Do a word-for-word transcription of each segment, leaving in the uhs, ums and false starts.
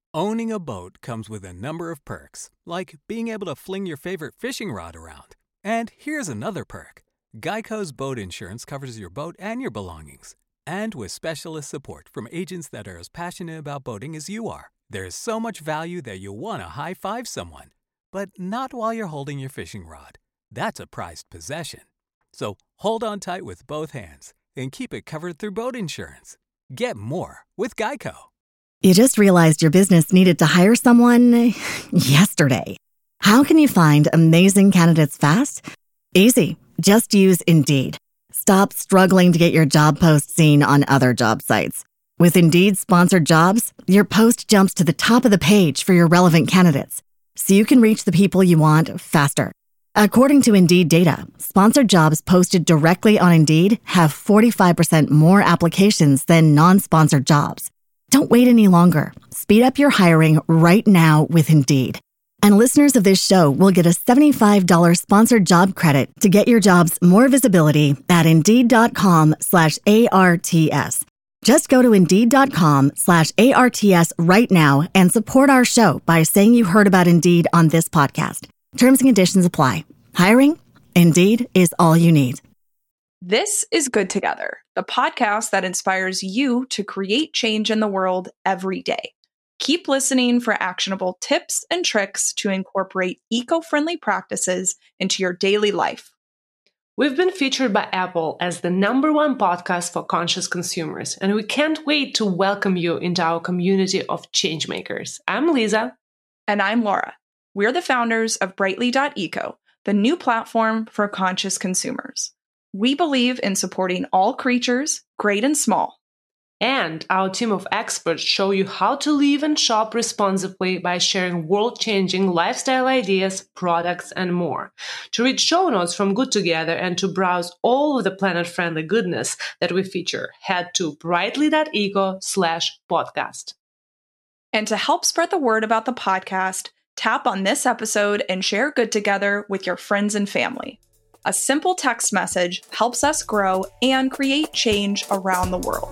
Owning a boat comes with a number of perks, like being able to fling your favorite fishing rod around. And here's another perk. Geico's boat insurance covers your boat and your belongings. And with specialist support from agents that are as passionate about boating as you are, there's so much value that you'll want to high-five someone. But not while you're holding your fishing rod. That's a prized possession. So hold on tight with both hands and keep it covered through boat insurance. Get more with Geico. You just realized your business needed to hire someone yesterday. How can you find amazing candidates fast? Easy. Just use Indeed. Stop struggling to get your job post seen on other job sites. With Indeed sponsored jobs, your post jumps to the top of the page for your relevant candidates, so you can reach the people you want faster. According to Indeed data, sponsored jobs posted directly on Indeed have forty-five percent more applications than non-sponsored jobs. Don't wait any longer. Speed up your hiring right now with Indeed. And listeners of this show will get a seventy-five dollars sponsored job credit to get your jobs more visibility at Indeed.com slash ARTS. Just go to Indeed.com slash ARTS right now and support our show by saying you heard about Indeed on this podcast. Terms and conditions apply. Hiring? Indeed is all you need. This is Good Together, the podcast that inspires you to create change in the world every day. Keep listening for actionable tips and tricks to incorporate eco-friendly practices into your daily life. We've been featured by Apple as the number one podcast for conscious consumers, and we can't wait to welcome you into our community of changemakers. I'm Lisa. And I'm Laura. We're the founders of Brightly dot eco, the new platform for conscious consumers. We believe in supporting all creatures, great and small. And our team of experts show you how to live and shop responsibly by sharing world-changing lifestyle ideas, products, and more. To read show notes from Good Together and to browse all of the planet-friendly goodness that we feature, head to Brightly dot eco slash podcast. And to help spread the word about the podcast, tap on this episode and share Good Together with your friends and family. A simple text message helps us grow and create change around the world.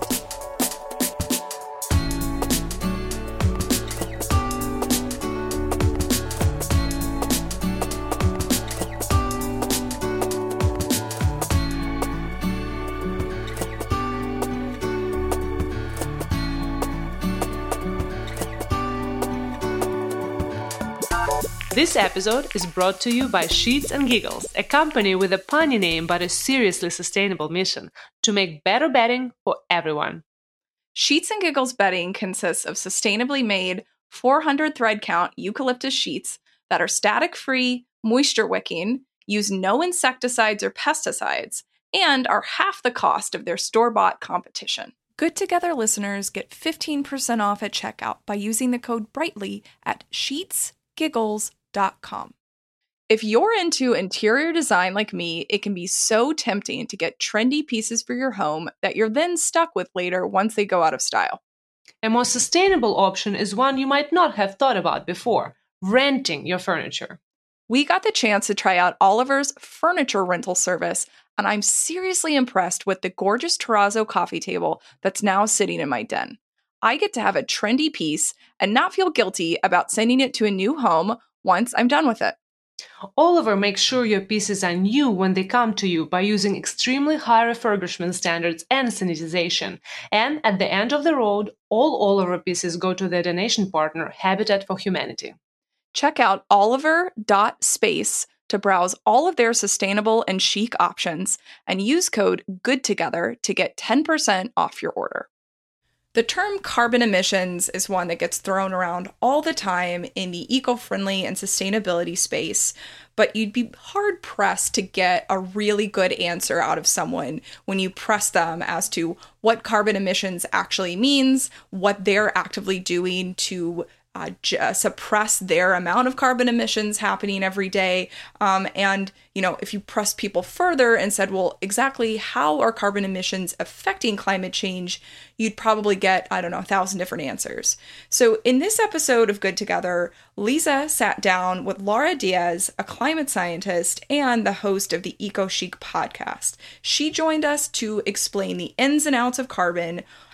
This episode is brought to you by Sheets and Giggles, a company with a punny name but a seriously sustainable mission to make better bedding for everyone. Sheets and Giggles bedding consists of sustainably made four hundred thread count eucalyptus sheets that are static-free, moisture-wicking, use no insecticides or pesticides, and are half the cost of their store-bought competition. Good Together listeners get fifteen percent off at checkout by using the code BRIGHTLY at sheets giggles dot com. If you're into interior design like me, it can be so tempting to get trendy pieces for your home that you're then stuck with later once they go out of style. A more sustainable option is one you might not have thought about before: renting your furniture. We got the chance to try out Oliver's furniture rental service, and I'm seriously impressed with the gorgeous terrazzo coffee table that's now sitting in my den. I get to have a trendy piece and not feel guilty about sending it to a new home once I'm done with it. Oliver makes sure your pieces are new when they come to you by using extremely high refurbishment standards and sanitization. And at the end of the road, all Oliver pieces go to their donation partner, Habitat for Humanity. Check out oliver dot space to browse all of their sustainable and chic options and use code GOODTOGETHER to get ten percent off your order. The term carbon emissions is one that gets thrown around all the time in the eco-friendly and sustainability space, but you'd be hard-pressed to get a really good answer out of someone when you press them as to what carbon emissions actually means, what they're actively doing to uh, j- suppress their amount of carbon emissions happening every day. Um, and, you know, if you press people further and said, well, exactly how are carbon emissions affecting climate change, you'd probably get, I don't know, a thousand different answers. So in this episode of Good Together, Lisa sat down with Laura Diaz, a climate scientist and the host of the Eco Chic podcast. She joined us to explain the ins and outs of carbon,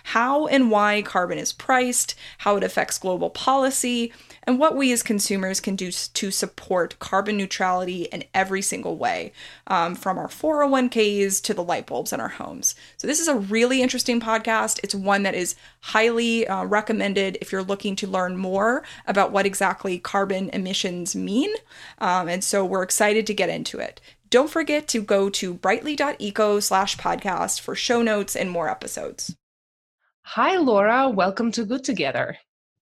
how and why carbon is priced, how it affects global policy, and what we as consumers can do to support carbon neutrality in every single way, um, from our four oh one k's to the light bulbs in our homes. So this is a really interesting podcast. It's one that is highly uh, recommended if you're looking to learn more about what exactly carbon emissions mean. Um, and so we're excited to get into it. Don't forget to go to brightly.eco slash podcast for show notes and more episodes. Hi, Laura. Welcome to Good Together.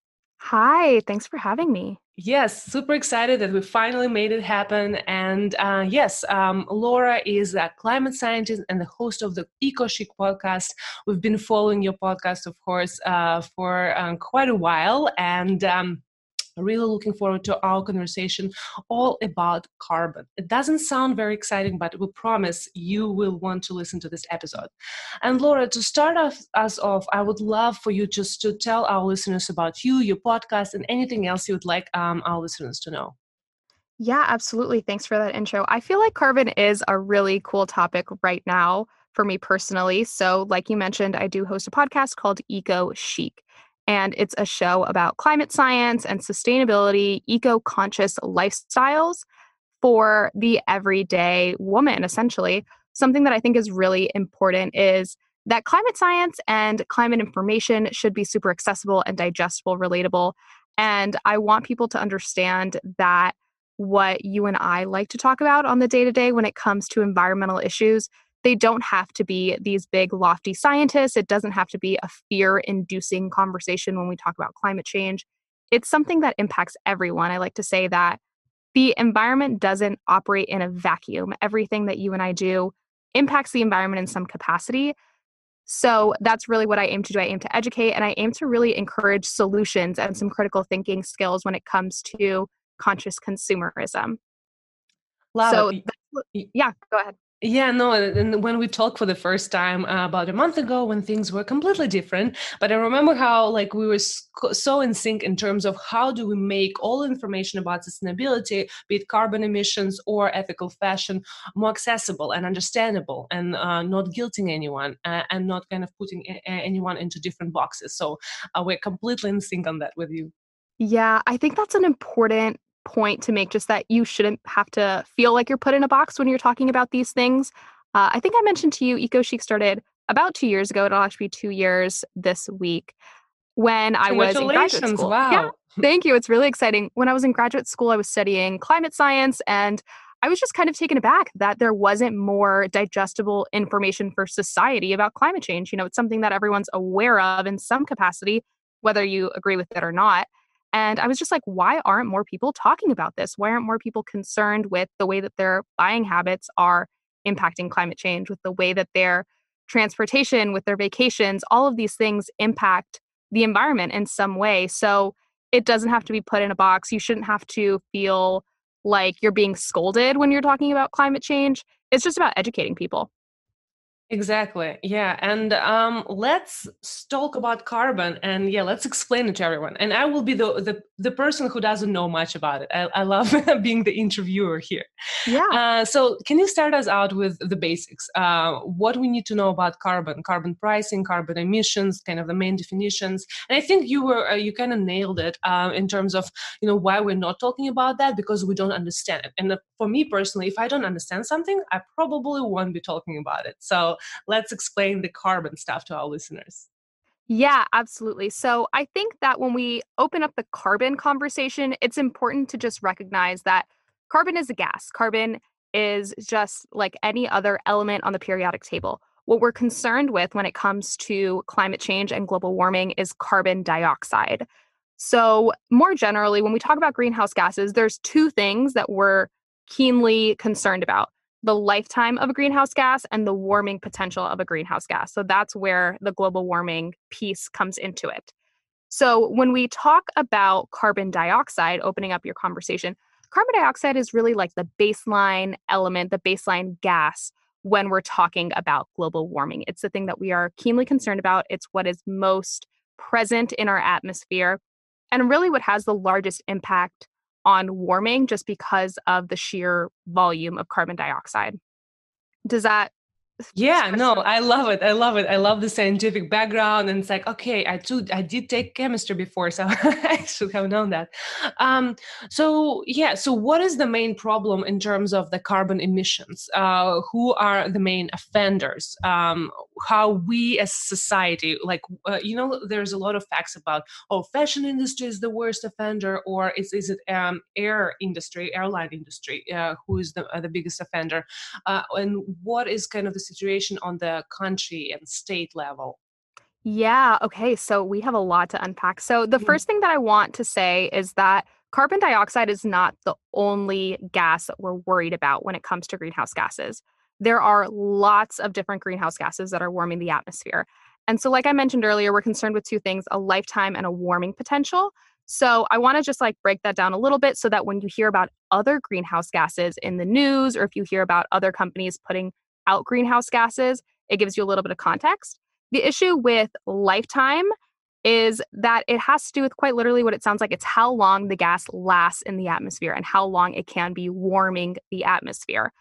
Hi, thanks for having me. Yes, super excited that we finally made it happen. And uh, yes, um, Laura is a climate scientist and the host of the EcoChic podcast. We've been following your podcast, of course, uh, for um, quite a while. And um, really looking forward to our conversation all about carbon. It doesn't sound very exciting, but we promise you will want to listen to this episode. And Laura, to start off, us off, I would love for you just to tell our listeners about you, your podcast, and anything else you would like um, our listeners to know. Yeah, absolutely. Thanks for that intro. I feel like carbon is a really cool topic right now for me personally. So like you mentioned, I do host a podcast called EcoChic. And it's a show about climate science and sustainability, eco-conscious lifestyles for the everyday woman, essentially. Something that I think is really important is that climate science and climate information should be super accessible and digestible, relatable. And I want people to understand that what you and I like to talk about on the day-to-day when it comes to environmental issues, they don't have to be these big, lofty scientists. It doesn't have to be a fear-inducing conversation when we talk about climate change. It's something that impacts everyone. I like to say that the environment doesn't operate in a vacuum. Everything that you and I do impacts the environment in some capacity. So that's really what I aim to do. I aim to educate, and I aim to really encourage solutions and some critical thinking skills when it comes to conscious consumerism. Love so it. That's, yeah, go ahead. Yeah, no, and when we talked for the first time uh, about a month ago when things were completely different, but I remember how like we were so in sync in terms of how do we make all information about sustainability, be it carbon emissions or ethical fashion, more accessible and understandable and uh, not guilting anyone uh, and not kind of putting a- anyone into different boxes. So uh, we're completely in sync on that with you. Yeah, I think that's an important point to make, just that you shouldn't have to feel like you're put in a box when you're talking about these things. Uh, I think I mentioned to you, EcoChic started about two years ago. It'll actually be two years this week when I was in graduate school. Wow. Yeah, thank you. It's really exciting. When I was in graduate school, I was studying climate science, and I was just kind of taken aback that there wasn't more digestible information for society about climate change. You know, it's something that everyone's aware of in some capacity, whether you agree with it or not. And I was just like, why aren't more people talking about this? Why aren't more people concerned with the way that their buying habits are impacting climate change, with the way that their transportation, with their vacations, all of these things impact the environment in some way? So it doesn't have to be put in a box. You shouldn't have to feel like you're being scolded when you're talking about climate change. It's just about educating people. Exactly. Yeah. And um, let's talk about carbon, and yeah, let's explain it to everyone. And I will be the the, the person who doesn't know much about it. I, I love being the interviewer here. Yeah. Uh, so can you start us out with the basics? Uh, what we need to know about carbon, carbon pricing, carbon emissions, kind of the main definitions. And I think you were uh, you kind of nailed it uh, in terms of, you know, why we're not talking about that, because we don't understand it. And for me personally, if I don't understand something, I probably won't be talking about it. So let's explain the carbon stuff to our listeners. Yeah, absolutely. So I think that when we open up the carbon conversation, it's important to just recognize that carbon is a gas. Carbon is just like any other element on the periodic table. What we're concerned with when it comes to climate change and global warming is carbon dioxide. So more generally, when we talk about greenhouse gases, there's two things that we're keenly concerned about: the lifetime of a greenhouse gas and the warming potential of a greenhouse gas. So that's where the global warming piece comes into it. So when we talk about carbon dioxide, opening up your conversation, carbon dioxide is really like the baseline element, the baseline gas when we're talking about global warming. It's the thing that we are keenly concerned about. It's what is most present in our atmosphere, and really what has the largest impact on warming, just because of the sheer volume of carbon dioxide. Does that Yeah, no, I love it. I love it. I love the scientific background. And it's like, okay, I too, I did take chemistry before, so I should have known that. Um, so yeah, so what is the main problem in terms of the carbon emissions? Uh, who are the main offenders? Um, how we as society, like, uh, you know, there's a lot of facts about, oh, fashion industry is the worst offender, or is, is it um, air industry, airline industry, uh, who is the, uh, the biggest offender? Uh, and what is kind of the situation on the country and state level? Yeah, okay. So we have a lot to unpack. So the Mm. first thing that I want to say is that carbon dioxide is not the only gas that we're worried about when it comes to greenhouse gases. There are lots of different greenhouse gases that are warming the atmosphere. And so, like I mentioned earlier, we're concerned with two things, a lifetime and a warming potential. So I want to just like break that down a little bit so that when you hear about other greenhouse gases in the news, or if you hear about other companies putting out greenhouse gases, it gives you a little bit of context. The issue with lifetime is that it has to do with quite literally what it sounds like. It's how long the gas lasts in the atmosphere and how long it can be warming the atmosphere.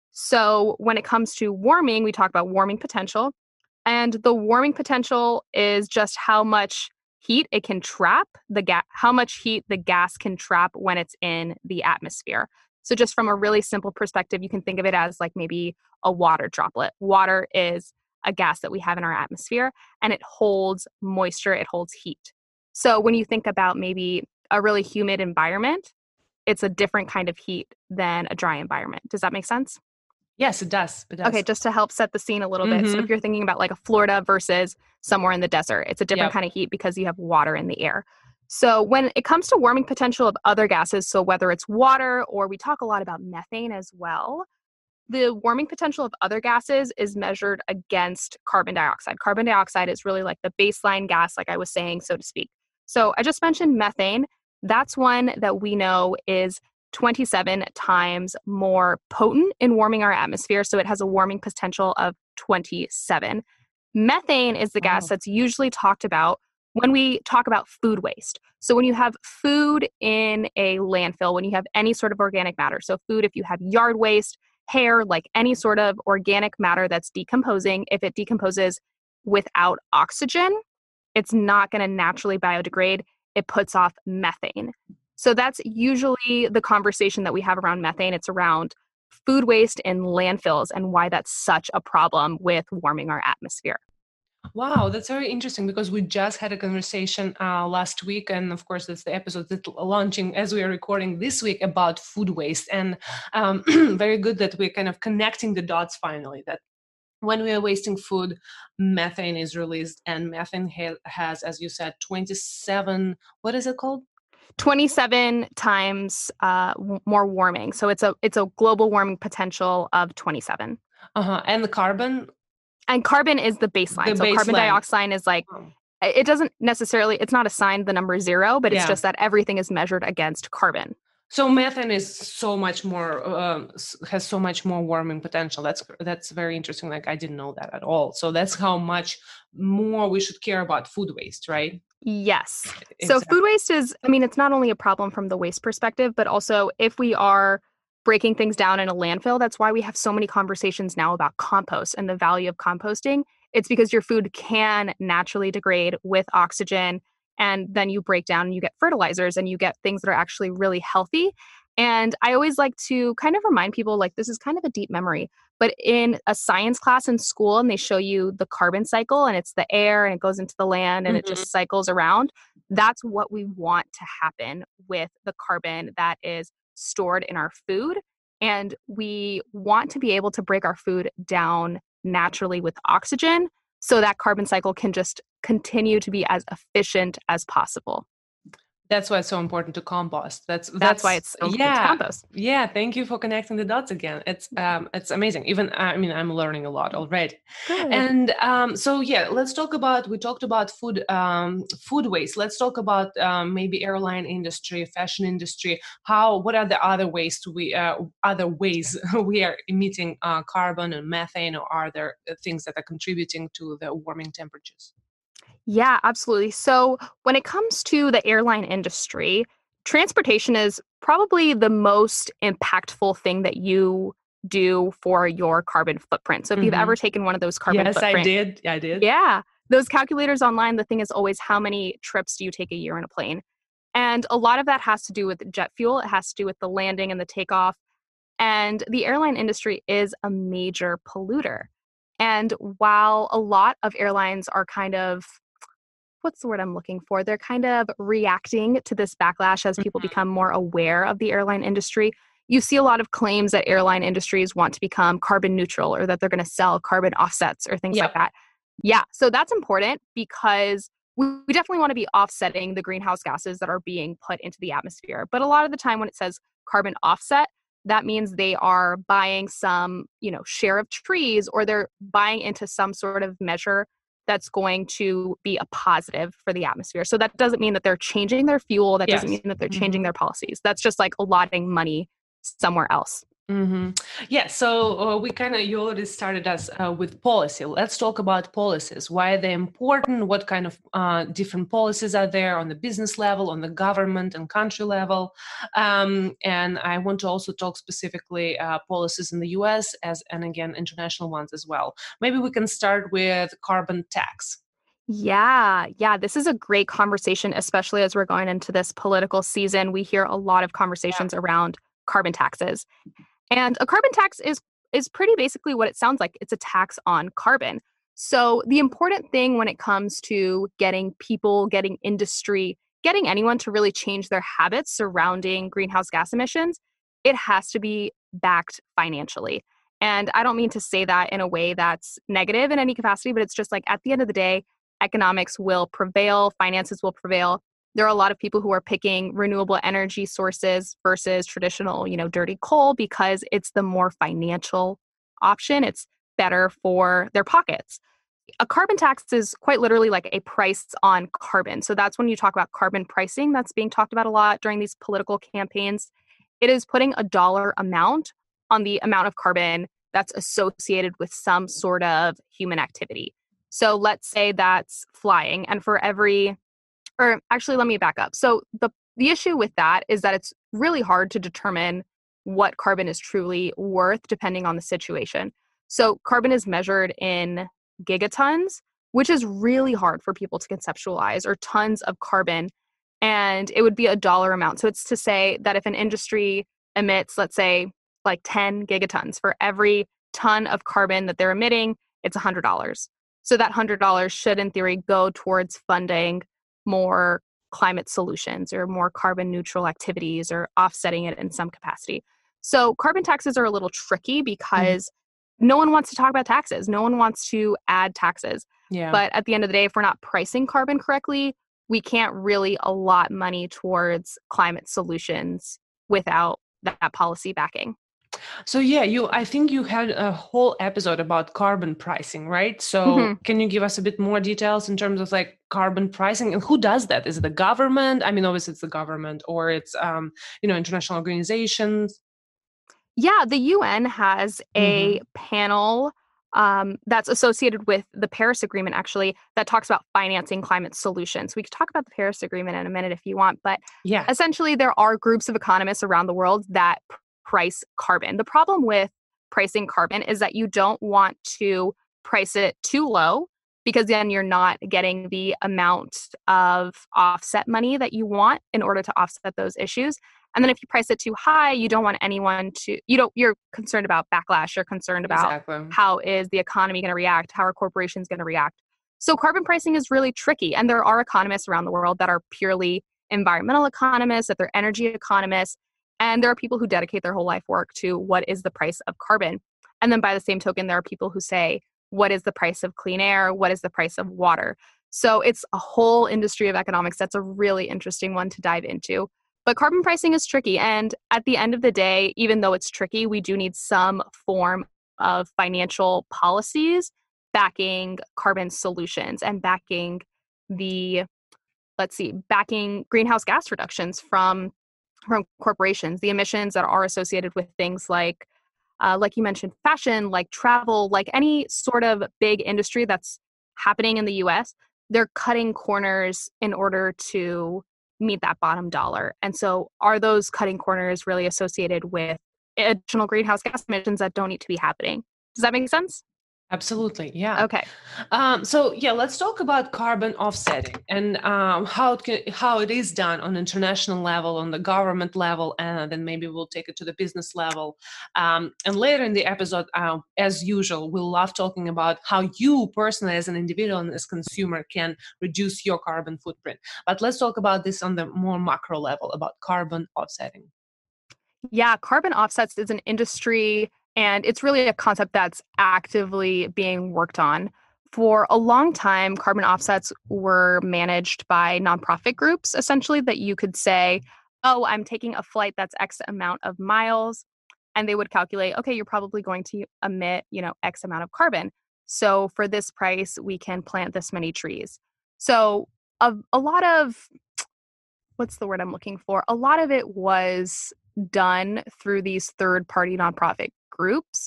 So when it comes to warming, we talk about warming potential. And the warming potential is just how much heat it can trap, the gas, how much heat the gas can trap when it's in the atmosphere. So just from a really simple perspective, you can think of it as like maybe a water droplet. Water is a gas that we have in our atmosphere, and it holds moisture, it holds heat. So when you think about maybe a really humid environment, it's a different kind of heat than a dry environment. Does that make sense? Yes, it does. It does. Okay, just to help set the scene a little bit. So Mhm. if you're thinking about like a Florida versus somewhere in the desert, it's a different Yep. kind of heat because you have water in the air. So when it comes to warming potential of other gases, so whether it's water or we talk a lot about methane as well, the warming potential of other gases is measured against carbon dioxide. Carbon dioxide is really like the baseline gas, like I was saying, so to speak. So I just mentioned methane. That's one that we know is twenty-seven times more potent in warming our atmosphere. So it has a warming potential of twenty-seven. Methane is the gas Wow. that's usually talked about when we talk about food waste. So when you have food in a landfill, when you have any sort of organic matter, so food, if you have yard waste, hair, like any sort of organic matter that's decomposing, if it decomposes without oxygen, it's not going to naturally biodegrade. It puts off methane. So that's usually the conversation that we have around methane. It's around food waste in landfills and why that's such a problem with warming our atmosphere. Wow, that's very interesting because we just had a conversation uh, last week, and of course, that's the episode that's launching as we are recording this week about food waste. And um, very good that we're kind of connecting the dots finally. That when we are wasting food, methane is released, and methane ha- has, as you said, twenty-seven. What is it called? twenty-seven times uh, w- more warming. So it's a it's a global warming potential of twenty-seven. Uh huh. And the carbon, And carbon is the baseline. the So carbon baseline. dioxide is like, Oh, it doesn't necessarily, it's not assigned the number zero, but it's yeah. just that everything is measured against carbon. So methane is so much more um, s- has so much more warming potential. That's that's very interesting. Like I didn't know that at all. So that's how much more we should care about food waste, right? Yes. So Exactly. food waste is, I mean, it's not only a problem from the waste perspective, but also if we are breaking things down in a landfill, that's why we have so many conversations now about compost and the value of composting. It's because your food can naturally degrade with oxygen, and then you break down and you get fertilizers and you get things that are actually really healthy. And I always like to kind of remind people, like, this is kind of a deep memory, but in a science class in school, and they show you the carbon cycle, and it's the air and it goes into the land and it Mhm. just cycles around. That's what we want to happen with the carbon that is stored in our food. And we want to be able to break our food down naturally with oxygen so that carbon cycle can just continue to be as efficient as possible. That's why it's so important to compost. That's That's why that's it's so important to yeah. compost. Yeah, thank you for connecting the dots again. It's um it's amazing. Even I mean I'm learning a lot already. Good. And um so yeah, let's talk about we talked about food um food waste. Let's talk about um maybe airline industry, fashion industry. How what are the other ways to we uh, other ways we are emitting uh, carbon and methane, or are there uh, things that are contributing to the warming temperatures? Yeah, absolutely. So when it comes to the airline industry, transportation is probably the most impactful thing that you do for your carbon footprint. So if mm-hmm. you've ever taken one of those carbon yes, footprint. Yes, I did. I did. Yeah. Those calculators online, the thing is always how many trips do you take a year in a plane? And a lot of that has to do with jet fuel. It has to do with the landing and the takeoff. And the airline industry is a major polluter. And while a lot of airlines are kind of, what's the word I'm looking for? They're kind of reacting to this backlash as people mm-hmm. become more aware of the airline industry. You see a lot of claims that airline industries want to become carbon neutral or that they're going to sell carbon offsets or things yep. like that. Yeah, so that's important because we definitely want to be offsetting the greenhouse gases that are being put into the atmosphere. But a lot of the time when it says carbon offset, that means they are buying some, you know, share of trees, or they're buying into some sort of measure that's going to be a positive for the atmosphere. So that doesn't mean that they're changing their fuel. That yes. doesn't mean that they're changing mm-hmm. their policies. That's just like allotting money somewhere else. Mm-hmm. Yeah, so uh, we kind of, you already started us uh, with policy. Let's talk about policies. Why are they important? What kind of uh, different policies are there on the business level, on the government and country level? Um, and I want to also talk specifically uh, policies in the U S as, and again, international ones as well. Maybe we can start with carbon tax. Yeah, yeah, this is a great conversation, especially as we're going into this political season. We hear a lot of conversations yeah. around carbon taxes. And a carbon tax is is pretty basically what it sounds like. It's a tax on carbon. So the important thing when it comes to getting people, getting industry, getting anyone to really change their habits surrounding greenhouse gas emissions, it has to be backed financially. And I don't mean to say that in a way that's negative in any capacity, but it's just like at the end of the day, economics will prevail, finances will prevail. There are a lot of people who are picking renewable energy sources versus traditional, you know, dirty coal because it's the more financial option. It's better for their pockets. A carbon tax is quite literally like a price on carbon. So that's when you talk about carbon pricing. That's being talked about a lot during these political campaigns. It is putting a dollar amount on the amount of carbon that's associated with some sort of human activity. So let's say that's flying, and for every Or actually, let me back up. So the, the issue with that is that it's really hard to determine what carbon is truly worth depending on the situation. So carbon is measured in gigatons, which is really hard for people to conceptualize, or tons of carbon. And it would be a dollar amount. So it's to say that if an industry emits, let's say, like ten gigatons, for every ton of carbon that they're emitting, it's one hundred dollars. So that one hundred dollars should, in theory, go towards funding more climate solutions or more carbon neutral activities or offsetting it in some capacity. So carbon taxes are a little tricky because mm-hmm. no one wants to talk about taxes. No one wants to add taxes. Yeah. But at the end of the day, if we're not pricing carbon correctly, we can't really allot money towards climate solutions without that policy backing. So yeah, you. I think you had a whole episode about carbon pricing, right? So mm-hmm. can you give us a bit more details in terms of like carbon pricing, and who does that? Is it the government? I mean, obviously it's the government, or it's um, you know, international organizations. Yeah, the U N has a mm-hmm. panel um, that's associated with the Paris Agreement, actually, that talks about financing climate solutions. We could talk about the Paris Agreement in a minute if you want, but yeah, essentially there are groups of economists around the world that price carbon. The problem with pricing carbon is that you don't want to price it too low, because then you're not getting the amount of offset money that you want in order to offset those issues. And then if you price it too high, you don't want anyone to, you don't, you're concerned about backlash. You're concerned about exactly. how is the economy going to react? How are corporations going to react? So carbon pricing is really tricky. And there are economists around the world that are purely environmental economists, that they're energy economists. And there are people who dedicate their whole life work to what is the price of carbon. And then by the same token, there are people who say, what is the price of clean air? What is the price of water? So it's a whole industry of economics. That's a really interesting one to dive into. But carbon pricing is tricky. And at the end of the day, even though it's tricky, we do need some form of financial policies backing carbon solutions and backing the, let's see, backing greenhouse gas reductions from, from corporations, the emissions that are associated with things like, uh, like you mentioned, fashion, like travel, like any sort of big industry that's happening in the U S, they're cutting corners in order to meet that bottom dollar. And so are those cutting corners really associated with additional greenhouse gas emissions that don't need to be happening. Does that make sense? Absolutely, yeah. Okay. Um, so yeah, let's talk about carbon offsetting and um, how it can, how it is done on international level, on the government level, and then maybe we'll take it to the business level. Um, and later in the episode, uh, as usual, we'll love talking about how you personally, as an individual and as consumer, can reduce your carbon footprint. But let's talk about this on the more macro level about carbon offsetting. Yeah, carbon offsets is an industry, and it's really a concept that's actively being worked on. For a long time, carbon offsets were managed by nonprofit groups, essentially, that you could say, oh, I'm taking a flight that's X amount of miles, and they would calculate, okay, you're probably going to emit, you know, X amount of carbon. So for this price, we can plant this many trees. So a, a lot of, what's the word I'm looking for? A lot of it was done through these third-party nonprofit groups.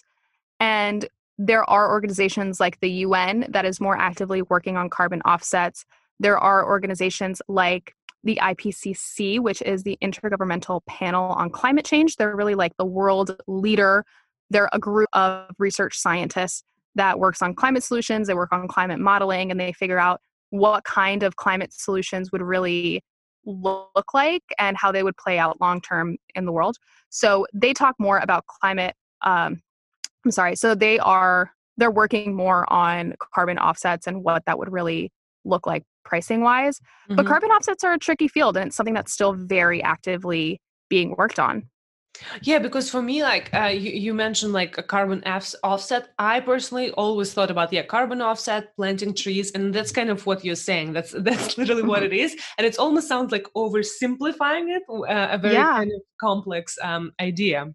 And there are organizations like the U N that is more actively working on carbon offsets. There are organizations like the I P C C, which is the Intergovernmental Panel on Climate Change. They're really like the world leader. They're a group of research scientists that works on climate solutions. They work on climate modeling, and they figure out what kind of climate solutions would really look like and how they would play out long-term in the world. So they talk more about climate, um, I'm sorry, so they are, they're working more on carbon offsets and what that would really look like pricing-wise. Mm-hmm. But carbon offsets are a tricky field, and it's something that's still very actively being worked on. Yeah, because for me, like uh, you, you mentioned like a carbon f- offset. I personally always thought about, yeah, carbon offset, planting trees. And that's kind of what you're saying. That's that's literally what it is. And it almost sounds like oversimplifying it, uh, a very yeah. kind of complex um, idea.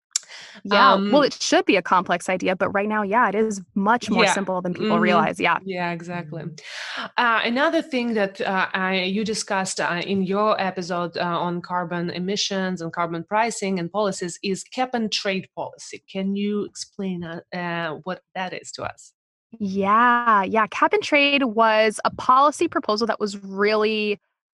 Yeah, um, well, it should be a complex idea, but right now, yeah, it is much more yeah. simple than people mm-hmm. realize. Yeah. Yeah, exactly. Uh, another thing that uh, I, you discussed uh, in your episode uh, on carbon emissions and carbon pricing and policies is cap and trade policy. Can you explain uh, uh, what that is to us? Yeah, yeah. Cap and trade was a policy proposal that was really,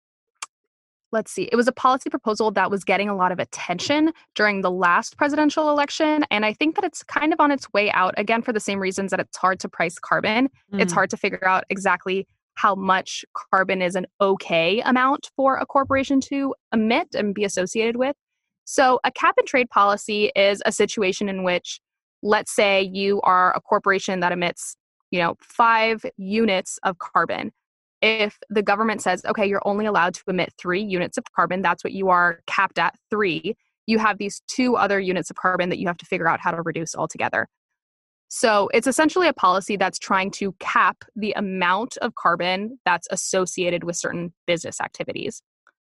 let's see, it was a policy proposal that was getting a lot of attention during the last presidential election. And I think that it's kind of on its way out, again, for the same reasons that it's hard to price carbon. Mm. It's hard to figure out exactly how much carbon is an okay amount for a corporation to emit and be associated with. So a cap and trade policy is a situation in which, let's say you are a corporation that emits, you know, five units of carbon. If the government says, okay, you're only allowed to emit three units of carbon, that's what you are capped at, three, you have these two other units of carbon that you have to figure out how to reduce altogether. So it's essentially a policy that's trying to cap the amount of carbon that's associated with certain business activities.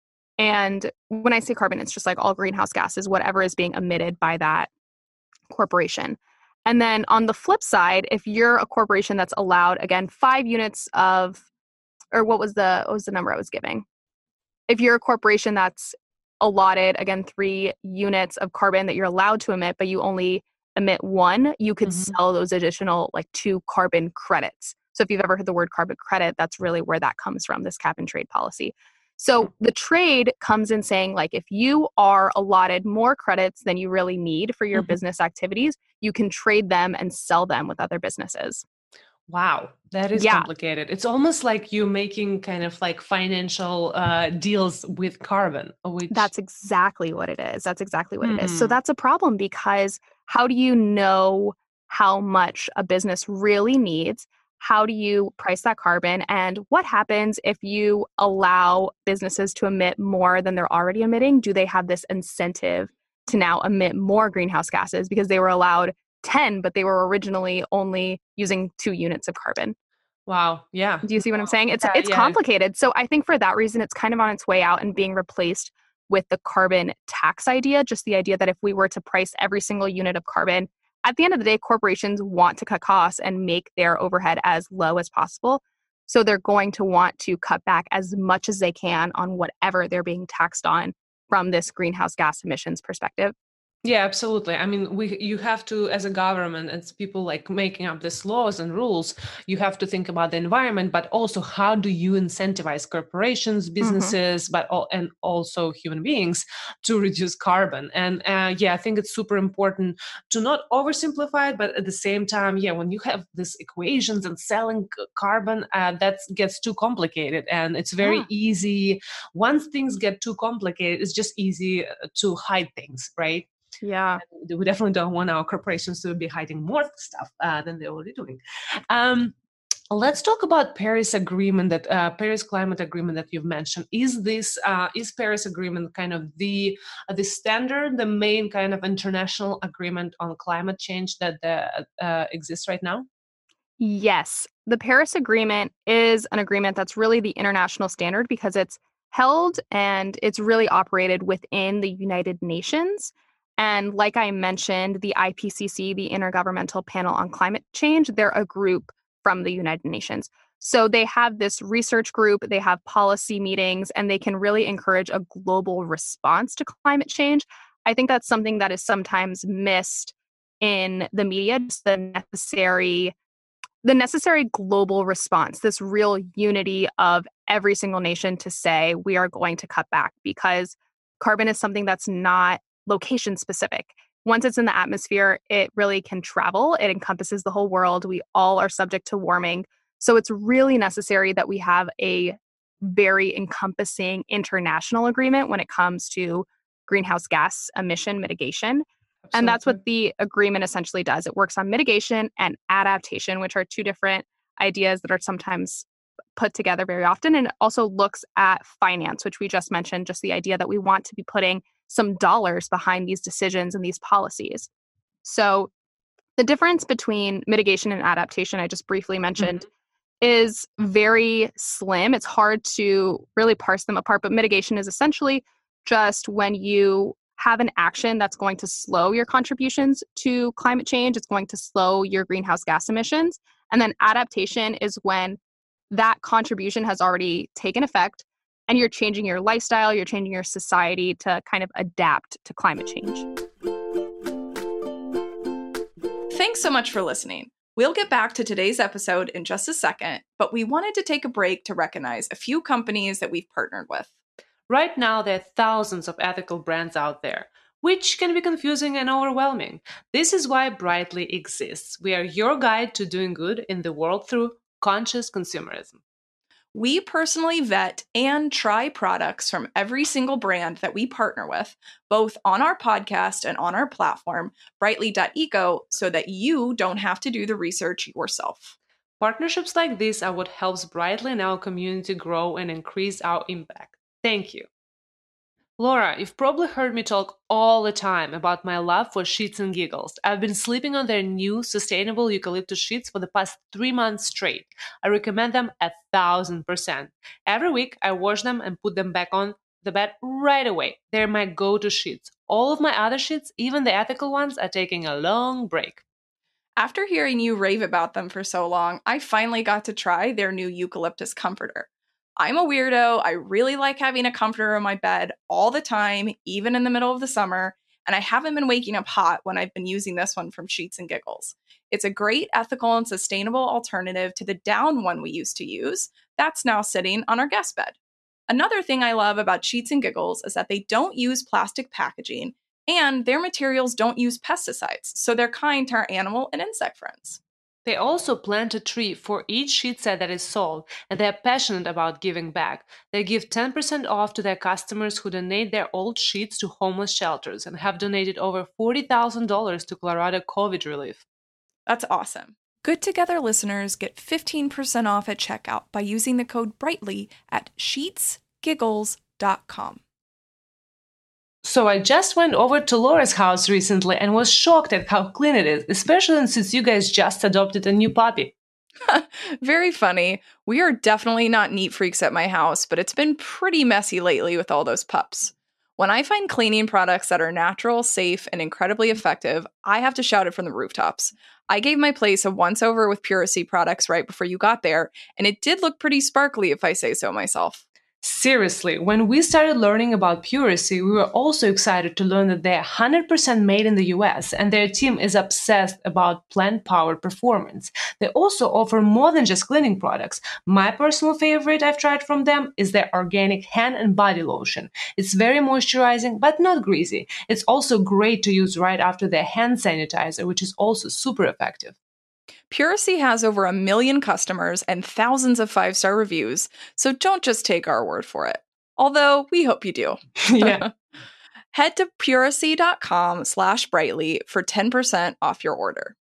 And when I say carbon, it's just like all greenhouse gases, whatever is being emitted by that corporation. And then on the flip side, if you're a corporation that's allowed, again, five units of, or what was the what was the number I was giving? If you're a corporation that's allotted, again, three units of carbon that you're allowed to emit, but you only emit one, you could mm-hmm. sell those additional like two carbon credits. So if you've ever heard the word carbon credit, that's really where that comes from, this cap and trade policy. So the trade comes in saying, like, if you are allotted more credits than you really need for your mm-hmm. business activities, you can trade them and sell them with other businesses. Wow, that is yeah. complicated. It's almost like you're making kind of like financial uh, deals with carbon. Which... That's exactly what it is. That's exactly what mm-hmm. it is. So that's a problem, because how do you know how much a business really needs? How do you price that carbon? And what happens if you allow businesses to emit more than they're already emitting? Do they have this incentive to now emit more greenhouse gases because they were allowed ten, but they were originally only using two units of carbon? Wow. Yeah. Do you see what I'm saying? It's yeah, it's yeah. complicated. So I think for that reason, it's kind of on its way out and being replaced with the carbon tax idea, just the idea that if we were to price every single unit of carbon, at the end of the day, corporations want to cut costs and make their overhead as low as possible. So they're going to want to cut back as much as they can on whatever they're being taxed on from this greenhouse gas emissions perspective. Yeah, absolutely. I mean, we you have to, as a government, as people like making up these laws and rules, you have to think about the environment, but also how do you incentivize corporations, Hmm. businesses, but all, and also human beings to reduce carbon. And uh, yeah, I think it's super important to not oversimplify it, but at the same time, yeah, when you have these equations and selling c- carbon, uh, that gets too complicated, and it's very Yeah. easy. Once things get too complicated, it's just easy uh, to hide things, right? Yeah. We definitely don't want our corporations to be hiding more stuff uh, than they're already doing. Um, let's talk about Paris Agreement, that uh, Paris Climate Agreement that you've mentioned. Is this uh, is Paris Agreement kind of the uh, the standard, the main kind of international agreement on climate change that uh, uh, exists right now? Yes, the Paris Agreement is an agreement that's really the international standard because it's held and it's really operated within the United Nations. And like I mentioned, the I P C C, the Intergovernmental Panel on Climate Change, they're a group from the United Nations. So they have this research group, they have policy meetings, and they can really encourage a global response to climate change. I think that's something that is sometimes missed in the media, just the necessary the necessary global response, this real unity of every single nation to say we are going to cut back because carbon is something that's not location specific. Once it's in the atmosphere, it really can travel. It encompasses the whole world. We all are subject to warming. So it's really necessary that we have a very encompassing international agreement when it comes to greenhouse gas emission mitigation. And that's what Absolutely. the agreement essentially does. It works on mitigation and adaptation, which are two different ideas that are sometimes put together very often. And it also looks at finance, which we just mentioned, just the idea that we want to be putting some dollars behind these decisions and these policies. So the difference between mitigation and adaptation, I just briefly mentioned, Mhm. is very slim. It's hard to really parse them apart, but mitigation is essentially just when you have an action that's going to slow your contributions to climate change, it's going to slow your greenhouse gas emissions. And then adaptation is when that contribution has already taken effect and you're changing your lifestyle, you're changing your society to kind of adapt to climate change. Thanks so much for listening. We'll get back to today's episode in just a second, but we wanted to take a break to recognize a few companies that we've partnered with. Right now, there are thousands of ethical brands out there, which can be confusing and overwhelming. This is why Brightly exists. We are your guide to doing good in the world through conscious consumerism. We personally vet and try products from every single brand that we partner with, both on our podcast and on our platform, brightly dot eco, so that you don't have to do the research yourself. Partnerships like this are what helps Brightly and our community grow and increase our impact. Thank you. Laura, you've probably heard me talk all the time about my love for Sheets and Giggles. I've been sleeping on their new sustainable eucalyptus sheets for the past three months straight. I recommend them a thousand percent. Every week, I wash them and put them back on the bed right away. They're my go-to sheets. All of my other sheets, even the ethical ones, are taking a long break. After hearing you rave about them for so long, I finally got to try their new eucalyptus comforter. I'm a weirdo. I really like having a comforter in my bed all the time, even in the middle of the summer, and I haven't been waking up hot when I've been using this one from Sheets and Giggles. It's a great ethical and sustainable alternative to the down one we used to use. That's now sitting on our guest bed. Another thing I love about Sheets and Giggles is that they don't use plastic packaging and their materials don't use pesticides, so they're kind to our animal and insect friends. They also plant a tree for each sheet set that is sold, and they are passionate about giving back. They give ten percent off to their customers who donate their old sheets to homeless shelters and have donated over forty thousand dollars to Colorado COVID relief. That's awesome. Good Together listeners get fifteen percent off at checkout by using the code BRIGHTLY at sheets giggles dot com. So I just went over to Laura's house recently and was shocked at how clean it is, especially since you guys just adopted a new puppy. Very funny. We are definitely not neat freaks at my house, but it's been pretty messy lately with all those pups. When I find cleaning products that are natural, safe, and incredibly effective, I have to shout it from the rooftops. I gave my place a once-over with Puracy products right before you got there, and it did look pretty sparkly if I say so myself. Seriously, when we started learning about Puracy, we were also excited to learn that they're one hundred percent made in the U S and their team is obsessed about plant-powered performance. They also offer more than just cleaning products. My personal favorite I've tried from them is their organic hand and body lotion. It's very moisturizing, but not greasy. It's also great to use right after their hand sanitizer, which is also super effective. Puracy has over a million customers and thousands of five-star reviews, so don't just take our word for it. Although, we hope you do. Yeah. Head to puracy.com slash brightly for ten percent off your order.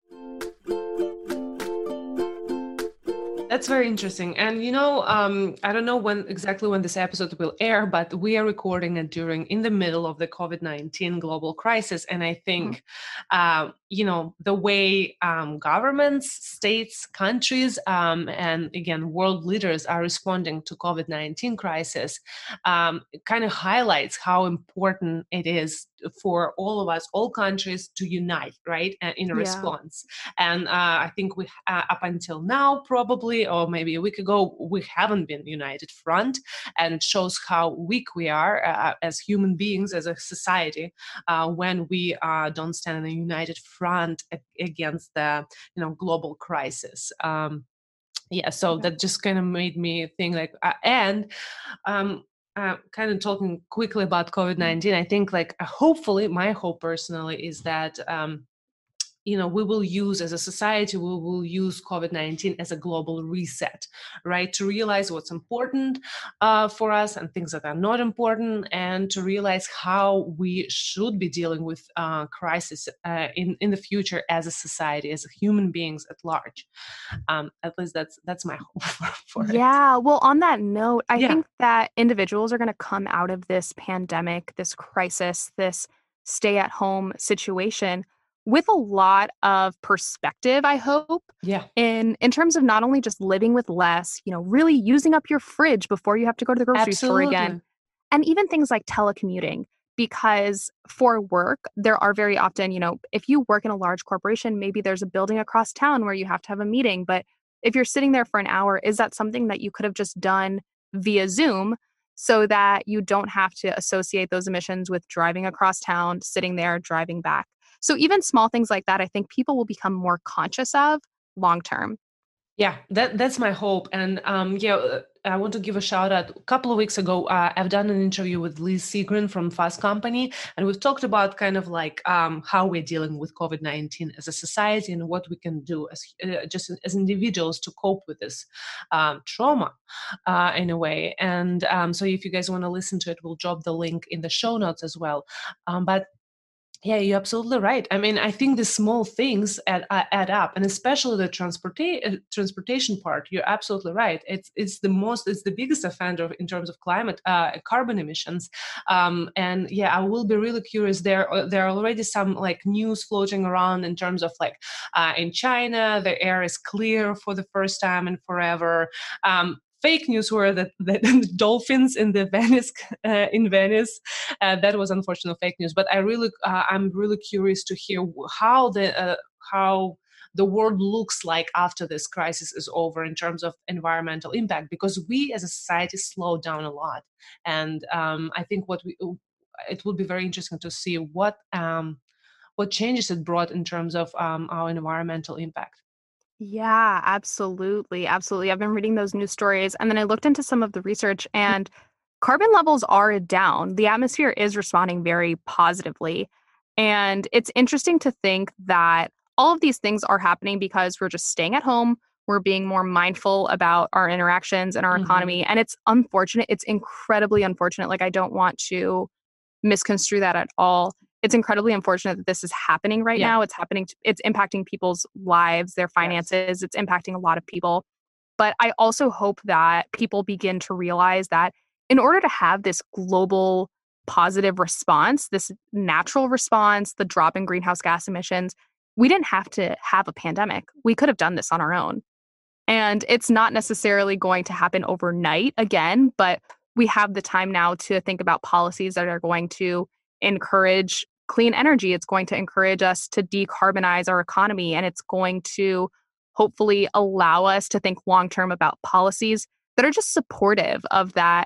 That's very interesting. And, you know, um, I don't know when exactly when this episode will air, but we are recording it during in the middle of the COVID nineteen global crisis. And I think, mm-hmm. uh, you know, the way um, governments, states, countries, um, and again, world leaders are responding to COVID nineteen crisis um, kind of highlights how important it is for all of us, all countries to unite, right, in a yeah. response. And uh, I think we, uh, up until now, probably, or maybe a week ago, we haven't been united front, and it shows how weak we are uh, as human beings, as a society, uh, when we uh, don't stand in a united front against the, you know, global crisis. Um, yeah, so yeah. that just kind of made me think like, uh, and um, Uh, kind of talking quickly about COVID nineteen, I think like uh, hopefully my hope personally is that, um, you know, we will use as a society, we will use COVID nineteen as a global reset, right? To realize what's important uh, for us and things that are not important, and to realize how we should be dealing with uh, crisis uh, in, in the future as a society, as human beings at large. Um, at least that's that's my hope for, for it. Yeah. Well, on that note, I Yeah. think that individuals are going to come out of this pandemic, this crisis, this stay-at-home situation with a lot of perspective, I hope. Yeah. In in terms of not only just living with less, you know, really using up your fridge before you have to go to the grocery Absolutely. store again. And even things like telecommuting, because for work, there are very often, you know, if you work in a large corporation, maybe there's a building across town where you have to have a meeting. But if you're sitting there for an hour, is that something that you could have just done via Zoom so that you don't have to associate those emissions with driving across town, sitting there, driving back? So even small things like that, I think people will become more conscious of long term. Yeah, that that's my hope. And um, yeah, I want to give a shout out. A couple of weeks ago, uh, I've done an interview with Liz Seegren from Fast Company, and we've talked about kind of like um, how we're dealing with COVID nineteen as a society and what we can do as uh, just as individuals to cope with this um, trauma uh, in a way. And um, so if you guys want to listen to it, we'll drop the link in the show notes as well. Um, but yeah, you're absolutely right. I mean, I think the small things add, add up, and especially the transporta- transportation part. You're absolutely right. It's it's the most, it's the biggest offender in terms of climate, uh, carbon emissions. Um, and yeah, I will be really curious. There, there are already some like news floating around in terms of like uh, in China, the air is clear for the first time in forever. Um, Fake news were that the dolphins in the Venice uh, in Venice. Uh, that was unfortunate fake news. But I really, uh, I'm really curious to hear how the uh, how the world looks like after this crisis is over in terms of environmental impact, because we as a society slowed down a lot, and um, I think what we it would be very interesting to see what um, what changes it brought in terms of um, our environmental impact. Yeah, absolutely. Absolutely. I've been reading those news stories, and then I looked into some of the research, and carbon levels are down. The atmosphere is responding very positively. And it's interesting to think that all of these things are happening because we're just staying at home. We're being more mindful about our interactions and our Mm-hmm. economy. And it's unfortunate. It's incredibly unfortunate. Like, I don't want to misconstrue that at all. It's incredibly unfortunate that this is happening right Yeah. now. It's happening. To, it's impacting people's lives, their finances. Yes. It's impacting a lot of people. But I also hope that people begin to realize that in order to have this global positive response, this natural response, the drop in greenhouse gas emissions, we didn't have to have a pandemic. We could have done this on our own. And it's not necessarily going to happen overnight again, but we have the time now to think about policies that are going to encourage clean energy. It's going to encourage us to decarbonize our economy, and it's going to hopefully allow us to think long-term about policies that are just supportive of that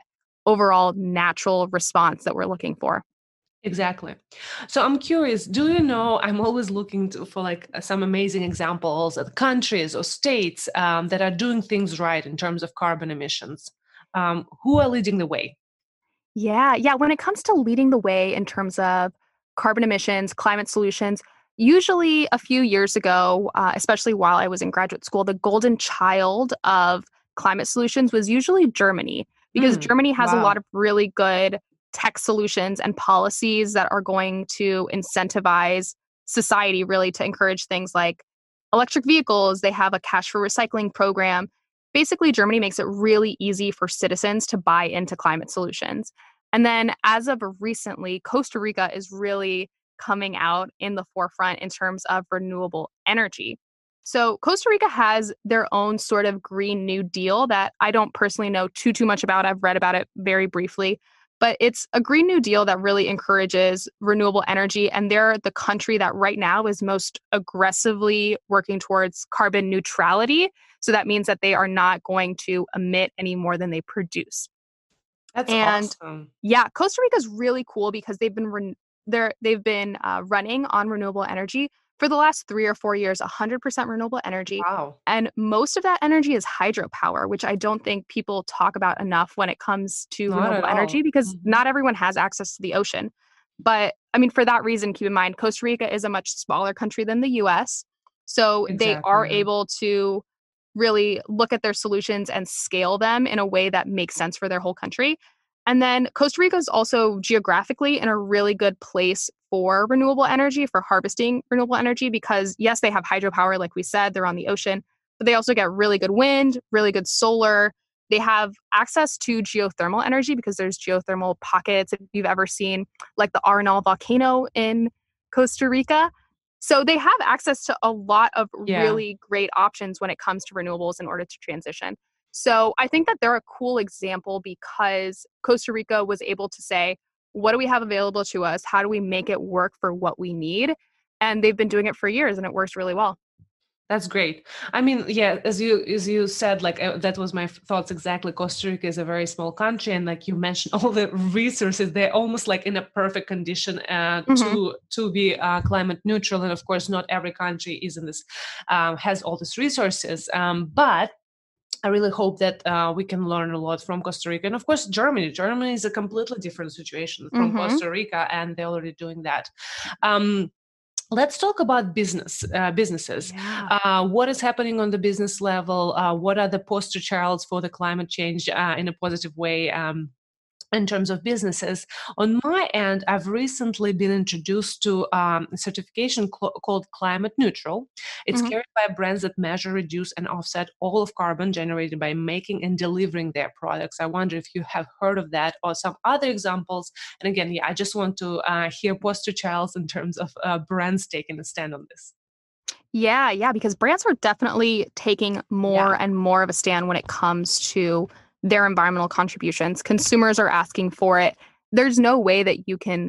overall natural response that we're looking for. Exactly. So I'm curious, do you know, I'm always looking to, for like some amazing examples of countries or states um, that are doing things right in terms of carbon emissions. Um, who are leading the way? Yeah, yeah. When it comes to leading the way in terms of carbon emissions, climate solutions, usually a few years ago, uh, especially while I was in graduate school, the golden child of climate solutions was usually Germany, because Mm, Germany has a lot wow. of really good tech solutions and policies that are going to incentivize society really to encourage things like electric vehicles. They have a cash for recycling program. Basically, Germany makes it really easy for citizens to buy into climate solutions. And then as of recently, Costa Rica is really coming out in the forefront in terms of renewable energy. So Costa Rica has their own sort of Green New Deal that I don't personally know too too much about. I've read about it very briefly, but it's a Green New Deal that really encourages renewable energy, and they're the country that right now is most aggressively working towards carbon neutrality. So that means that they are not going to emit any more than they produce. That's And awesome. yeah, Costa Rica is really cool because they've been ren- they're they've been uh, running on renewable energy for the last three or four years, one hundred percent renewable energy, Wow. and most of that energy is hydropower, which I don't think people talk about enough when it comes to Not at renewable energy, all. because Mhm. not everyone has access to the ocean. But I mean, for that reason, keep in mind Costa Rica is a much smaller country than the U S, so they Exactly. are able to really look at their solutions and scale them in a way that makes sense for their whole country. And then Costa Rica is also geographically in a really good place for renewable energy, for harvesting renewable energy, because yes, they have hydropower, like we said, they're on the ocean, but they also get really good wind, really good solar. They have access to geothermal energy because there's geothermal pockets, if you've ever seen like the Arenal volcano in Costa Rica. So they have access to a lot of Yeah. really great options when it comes to renewables in order to transition. So I think that they're a cool example because Costa Rica was able to say, what do we have available to us? How do we make it work for what we need? And they've been doing it for years and it works really well. That's great. I mean, yeah, as you as you said, like uh, that was my f- thoughts exactly. Costa Rica is a very small country, and like you mentioned, all the resources they're almost like in a perfect condition uh, Hmm. to to be uh, climate neutral. And of course, not every country is in this um, has all these resources, um, but. I really hope that uh, we can learn a lot from Costa Rica. And of course, Germany. Germany is a completely different situation from Hmm. Costa Rica, and they're already doing that. Um, Let's talk about business uh, businesses. Yeah. Uh, what is happening on the business level? Uh, what are the poster childs for the climate change uh, in a positive way? Um, in terms of businesses, on my end, I've recently been introduced to um, a certification cl- called Climate Neutral. It's Hmm. carried by brands that measure, reduce, and offset all of carbon generated by making and delivering their products. I wonder if you have heard of that or some other examples. And again, yeah, I just want to uh, hear poster childs in terms of uh, brands taking a stand on this. Yeah, yeah, because brands are definitely taking more Yeah. and more of a stand when it comes to their environmental contributions. Consumers are asking for it. There's no way that you can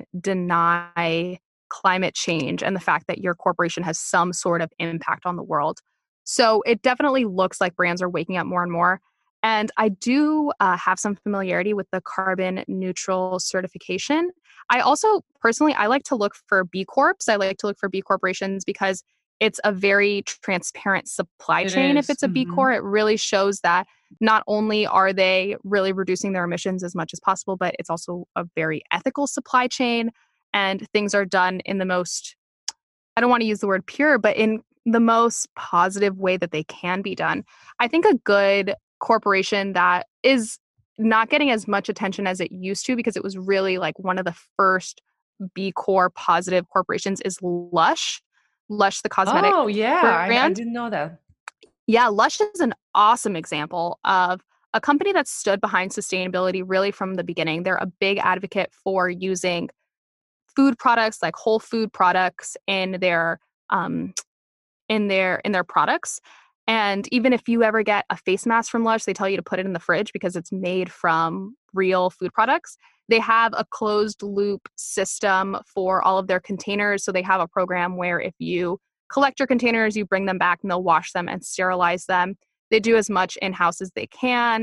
deny climate change and the fact that your corporation has some sort of impact on the world. So it definitely looks like brands are waking up more and more. And I do uh, have some familiarity with the carbon neutral certification. I also personally, I like to look for B Corps. I like to look for B corporations because it's a very transparent supply It chain. If is. it's a B Mhm. Corp, it really shows that not only are they really reducing their emissions as much as possible, but it's also a very ethical supply chain and things are done in the most, I don't want to use the word pure, but in the most positive way that they can be done. I think a good corporation that is not getting as much attention as it used to because it was really like one of the first B Corp positive corporations is Lush. Lush, the cosmetic Oh, yeah. I, I brand. didn't know that. Yeah, Lush is an awesome example of a company that stood behind sustainability really from the beginning. They're a big advocate for using food products like whole food products in their um, in their in their products. And even if you ever get a face mask from Lush, they tell you to put it in the fridge because it's made from real food products. They have a closed loop system for all of their containers. So they have a program where if you collect your containers, you bring them back and they'll wash them and sterilize them. They do as much in-house as they can.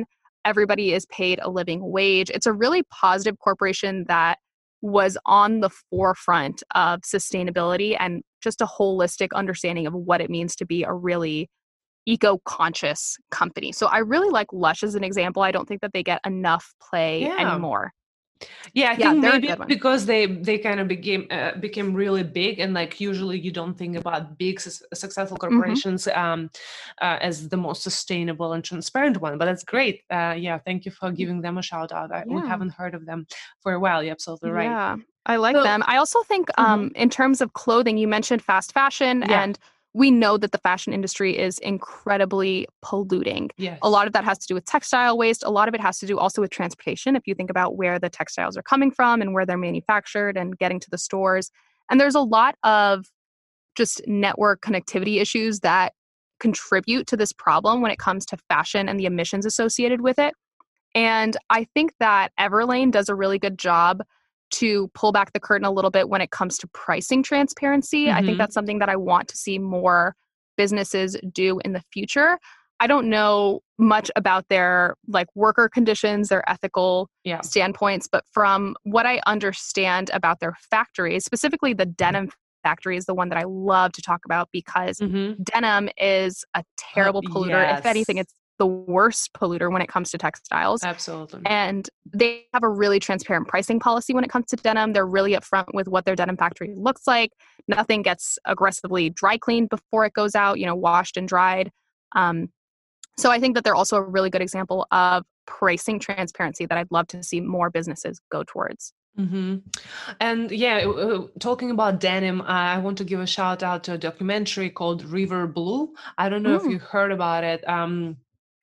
Everybody is paid a living wage. It's a really positive corporation that was on the forefront of sustainability and just a holistic understanding of what it means to be a really eco-conscious company. So I really like Lush as an example. I don't think that they get enough play Yeah. anymore. Yeah, I Yeah, think they're a maybe good one. because they they kind of became uh, became really big, and like usually you don't think about big sus- successful Mhm. corporations um, uh, as the most sustainable and transparent one. But that's great. Uh, yeah, thank you for giving them a shout out. I, we Yeah. haven't heard of them for a while. You're absolutely right. Yeah, I like So, them. I also think mhm. um, in terms of clothing, you mentioned fast fashion, Yeah. and we know that the fashion industry is incredibly polluting. Yes. A lot of that has to do with textile waste. A lot of it has to do also with transportation, if you think about where the textiles are coming from and where they're manufactured and getting to the stores. And there's a lot of just network connectivity issues that contribute to this problem when it comes to fashion and the emissions associated with it. And I think that Everlane does a really good job to pull back the curtain a little bit when it comes to pricing transparency. I think Mhm. that's something that I want to see more businesses do in the future. I don't know much about their like worker conditions, their ethical Yeah. standpoints, but from what I understand about their factories, specifically the denim factory is the one that I love to talk about because Mhm. denim is a terrible polluter. If anything, yes. it's the worst polluter when it comes to textiles. Absolutely. And they have a really transparent pricing policy when it comes to denim. They're really upfront with what their denim factory looks like. Nothing gets aggressively dry cleaned before it goes out, you know, washed and dried. Um, so I think that they're also a really good example of pricing transparency that I'd love to see more businesses go towards. hmm And yeah, uh, uh, talking about denim, I want to give a shout out to a documentary called River Blue. I don't know if Mm. you heard about it. Um,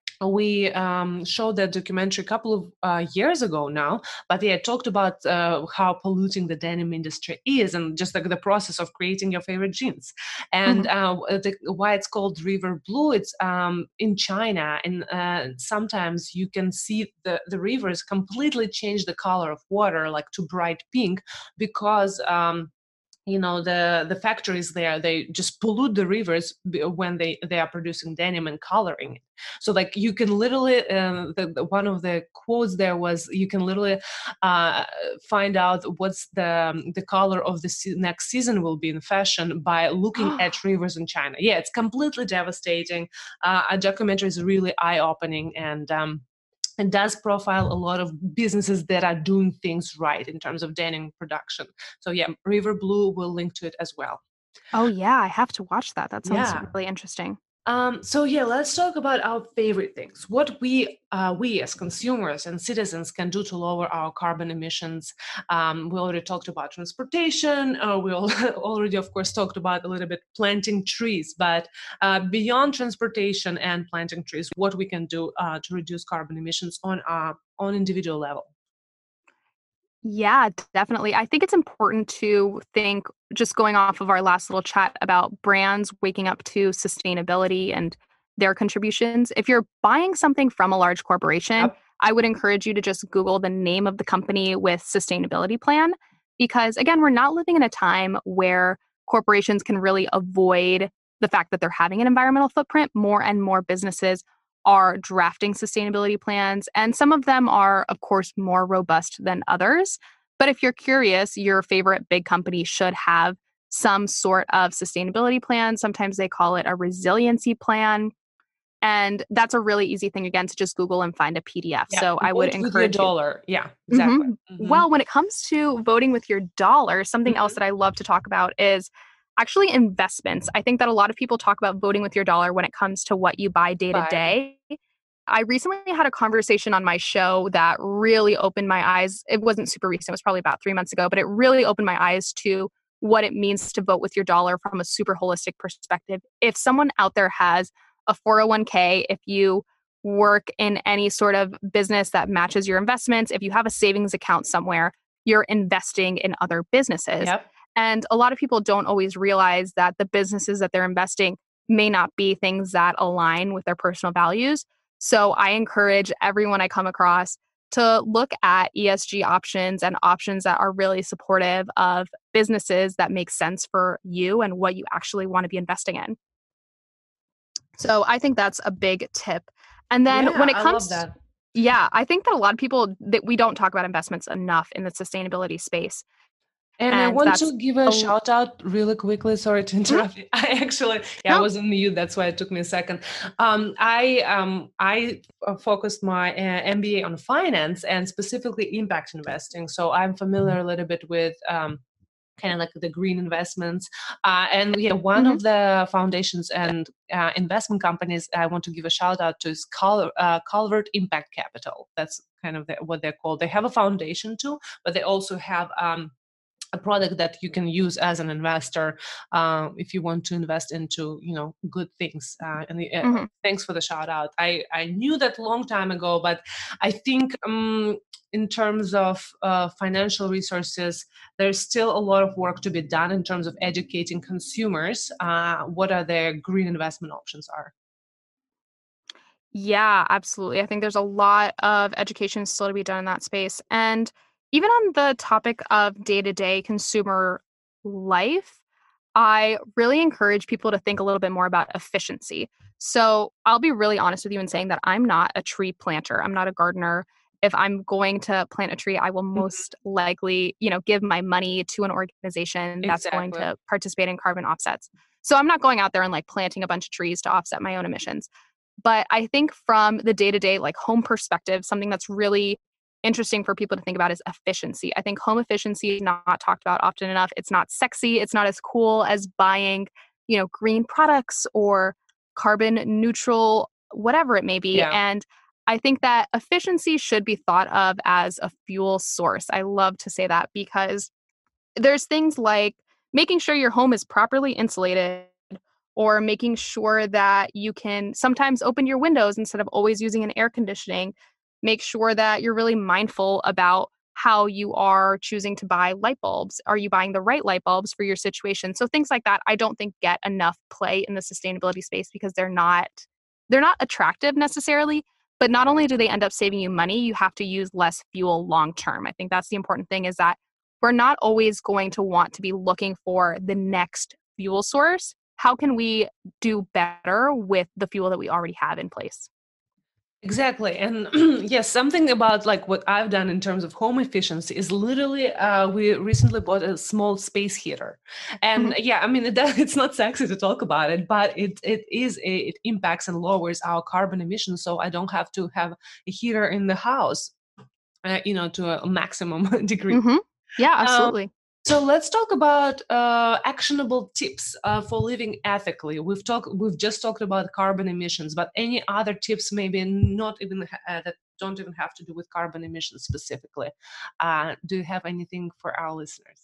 we um, showed that documentary a couple of uh, years ago now, but yeah, it talked about uh, how polluting the denim industry is and just like the process of creating your favorite jeans. And uh, the, why it's called River Blue, it's um, in China, and uh, sometimes you can see the, the rivers completely change the color of water, like to bright pink, because um, you know the the factories there, they just pollute the rivers b- when they they are producing denim and coloring it. So like you can literally uh, the, the one of the quotes there was, you can literally uh, find out what's the um, the color of the se- next season will be in fashion by looking at rivers in China. Yeah, it's completely devastating. Uh, a documentary is really eye-opening, and um and does profile a lot of businesses that are doing things right in terms of denim production. So yeah, River Blue will link to it as well. Oh, yeah, I have to watch that. That sounds Yeah. really interesting. Um, so yeah, let's talk about our favorite things. What we uh, we as consumers and citizens can do to lower our carbon emissions. Um, we already talked about transportation. Uh, we all, already, of course, talked about a little bit planting trees. But uh, beyond transportation and planting trees, what we can do uh, to reduce carbon emissions on our on individual level. Yeah, definitely. I think it's important to think, just going off of our last little chat about brands waking up to sustainability and their contributions. If you're buying something from a large corporation, Yep. I would encourage you to just Google the name of the company with sustainability plan. Because again, we're not living in a time where corporations can really avoid the fact that they're having an environmental footprint. More and more businesses are drafting sustainability plans, and some of them are, of course, more robust than others. But if you're curious, your favorite big company should have some sort of sustainability plan. Sometimes they call it a resiliency plan. And that's a really easy thing, again, to just Google and find a P D F. Yeah. So I would Vote with your encourage you. dollar. Yeah, exactly. Mhm. Mhm. Well, when it comes to voting with your dollar, something else Mhm. that I love to talk about is actually investments. I think that a lot of people talk about voting with your dollar when it comes to what you buy day to Bye. day. I recently had a conversation on my show that really opened my eyes. It wasn't super recent, it was probably about three months ago, but it really opened my eyes to what it means to vote with your dollar from a super holistic perspective. If someone out there has a four oh one k, if you work in any sort of business that matches your investments, if you have a savings account somewhere, you're investing in other businesses. Yep. And a lot of people don't always realize that the businesses that they're investing may not be things that align with their personal values. So I encourage everyone I come across to look at E S G options and options that are really supportive of businesses that make sense for you and what you actually want to be investing in. So I think that's a big tip. And then Yeah, when it I love comes that. Yeah, I think that a lot of people that we don't talk about investments enough in the sustainability space. And, and I want to give a, a shout out really quickly. Sorry to interrupt you. I actually, yeah, no. I was on mute. That's why it took me a second. Um, I um, I focused my uh, M B A on finance and specifically impact investing. So I'm familiar a little bit with um, kind of like the green investments. Uh, and yeah, one mm-hmm. of the foundations and uh, investment companies I want to give a shout out to is Cal- uh, Calvert Impact Capital. That's kind of the, what they're called. They have a foundation too, but they also have um, a product that you can use as an investor uh, if you want to invest into, you know, good things. Uh, and uh, mm-hmm. Thanks for the shout out. I, I knew that a long time ago, but I think um, in terms of uh, financial resources, there's still a lot of work to be done in terms of educating consumers uh, what are their green investment options are. Yeah, absolutely. I think there's a lot of education still to be done in that space. And even on the topic of day-to-day consumer life, I really encourage people to think a little bit more about efficiency. So I'll be really honest with you in saying that I'm not a tree planter. I'm not a gardener. If I'm going to plant a tree, I will most mm-hmm. likely, you know, give my money to an organization that's exactly. going to participate in carbon offsets. So I'm not going out there and like planting a bunch of trees to offset my own emissions. But I think from the day-to-day like home perspective, something that's really interesting for people to think about is efficiency. I think home efficiency is not talked about often enough. It's not sexy. It's not as cool as buying, you know, green products or carbon neutral, whatever it may be. Yeah. And I think that efficiency should be thought of as a fuel source. I love to say that because there's things like making sure your home is properly insulated, or making sure that you can sometimes open your windows instead of always using an air conditioning. Make sure that you're really mindful about how you are choosing to buy light bulbs. Are you buying the right light bulbs for your situation? So things like that, I don't think get enough play in the sustainability space because they're not they're not attractive necessarily, but not only do they end up saving you money, you have to use less fuel long term. I think that's the important thing, is that we're not always going to want to be looking for the next fuel source. How can we do better with the fuel that we already have in place? Exactly. And yes, something about like what I've done in terms of home efficiency is literally, uh, we recently bought a small space heater. And mm-hmm. yeah, I mean, it does, it's not sexy to talk about it, but it it is, a, it impacts and lowers our carbon emissions. So I don't have to have a heater in the house, uh, you know, to a maximum degree. Mm-hmm. Yeah, absolutely. Um, So let's talk about uh, actionable tips uh, for living ethically. We've talked, we've just talked about carbon emissions, but any other tips, maybe not even uh, that don't even have to do with carbon emissions specifically. Uh, do you have anything for our listeners?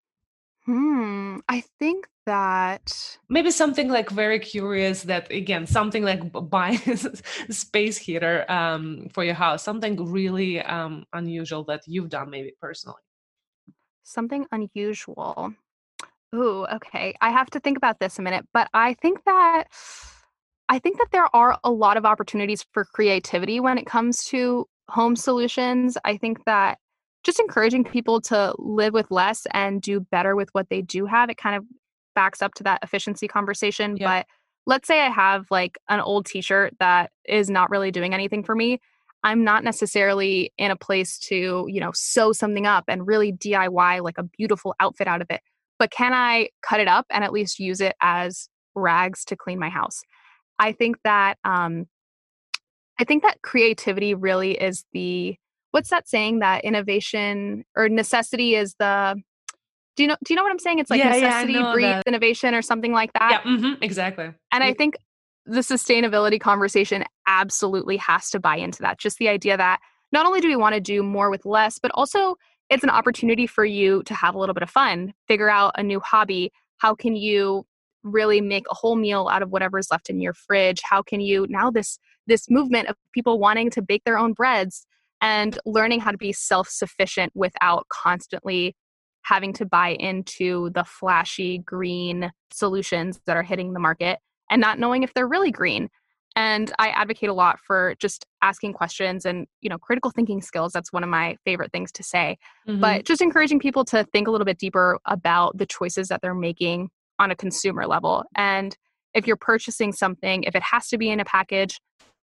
Hmm. I think that maybe something like very curious. That again, something like buying a space heater um, for your house. Something really um, unusual that you've done, maybe personally. Something unusual. Ooh, okay. I have to think about this a minute, but I think that I think that there are a lot of opportunities for creativity when it comes to home solutions. I think that just encouraging people to live with less and do better with what they do have, it kind of backs up to that efficiency conversation. Yeah. But let's say I have like an old t-shirt that is not really doing anything for me. I'm not necessarily in a place to, you know, sew something up and really D I Y like a beautiful outfit out of it. But can I cut it up and at least use it as rags to clean my house? I think that um, I think that creativity really is the, what's that saying, that innovation or necessity is the, do you know, do you know what I'm saying? It's like yeah, necessity yeah, breeds that. Innovation or something like that. Yeah, mm-hmm, exactly. And I think the sustainability conversation absolutely has to buy into that. Just the idea that not only do we want to do more with less, but also it's an opportunity for you to have a little bit of fun, figure out a new hobby. How can you really make a whole meal out of whatever's left in your fridge? How can you, now this this movement of people wanting to bake their own breads and learning how to be self-sufficient without constantly having to buy into the flashy green solutions that are hitting the market and not knowing if they're really green. And I advocate a lot for just asking questions and, you know, critical thinking skills. That's one of my favorite things to say. Mm-hmm. But just encouraging people to think a little bit deeper about the choices that they're making on a consumer level. And if you're purchasing something, if it has to be in a package,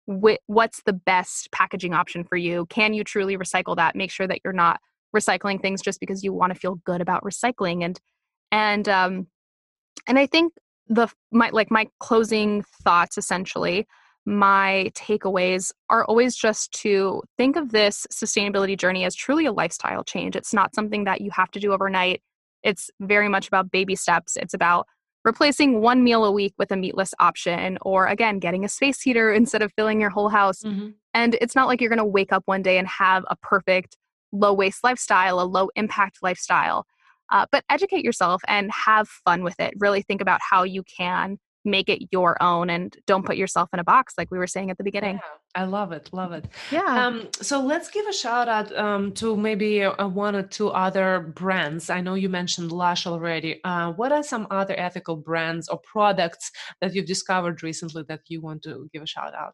wh- what's the best packaging option for you? Can you truly recycle that? Make sure that you're not recycling things just because you want to feel good about recycling. And and um and I think the my like my closing thoughts, essentially, my takeaways are always just to think of this sustainability journey as truly a lifestyle change. It's not something that you have to do overnight. It's very much about baby steps. It's about replacing one meal a week with a meatless option, or again, getting a space heater instead of filling your whole house. Mm-hmm. And it's not like you're going to wake up one day and have a perfect low waste lifestyle, a low impact lifestyle. Uh, but educate yourself and have fun with it. Really think about how you can make it your own, and don't put yourself in a box, like we were saying at the beginning. Yeah, I love it. Love it. Yeah. Um, so let's give a shout out um, to maybe uh, one or two other brands. I know you mentioned Lush already. Uh, what are some other ethical brands or products that you've discovered recently that you want to give a shout out?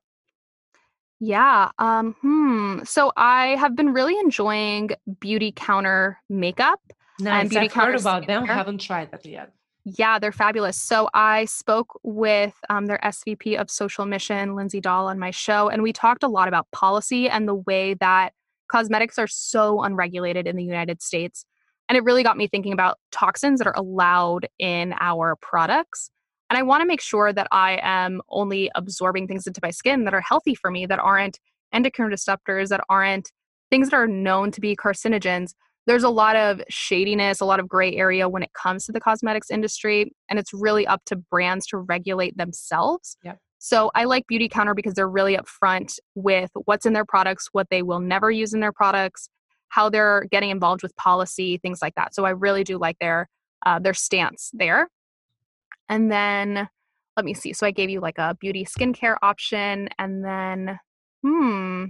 Yeah. Um, hmm. So I have been really enjoying Beautycounter makeup. Nice. And Beauty I've heard Counter about them. skincare. Haven't tried that yet. Yeah, they're fabulous. So I spoke with um, their S V P of social mission, Lindsay Dahl, on my show, and we talked a lot about policy and the way that cosmetics are so unregulated in the United States. And it really got me thinking about toxins that are allowed in our products. And I want to make sure that I am only absorbing things into my skin that are healthy for me, that aren't endocrine disruptors, that aren't things that are known to be carcinogens. There's a lot of shadiness, a lot of gray area when it comes to the cosmetics industry, and it's really up to brands to regulate themselves. Yep. So I like Beautycounter because they're really upfront with what's in their products, what they will never use in their products, how they're getting involved with policy, things like that. So I really do like their uh, their stance there. And then let me see. So I gave you like a beauty skincare option, and then hmm.